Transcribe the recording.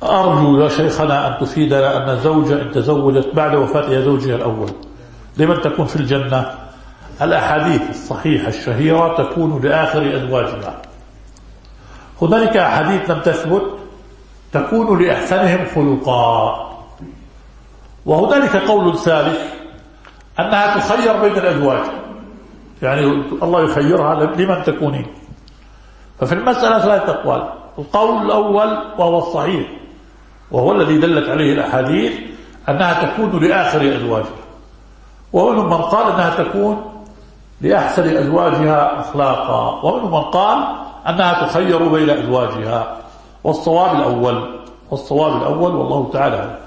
أرجو يا شيخنا أن تفيدنا أن الزوجة إن تزوجت بعد وفاة زوجها الأول لمن تكون في الجنة؟ الأحاديث الصحيحة الشهيرة تكون لآخر أزواجها. هنالك أحاديث لم تثبت تكون لأحسنهم خلقا. وهنالك قول ثالث أنها تخير بين الأزواج، يعني الله يخيرها لمن تكونين. ففي المسألة ثلاثة أقوال. القول الأول وهو الصحيح وهو الذي دلت عليه الأحاديث أنها تكون لآخر أزواجها، ومنهم من قال أنها تكون لأحسن أزواجها أخلاقا، ومنهم من قال أنها تخير بين أزواجها. والصواب الأول والله تعالى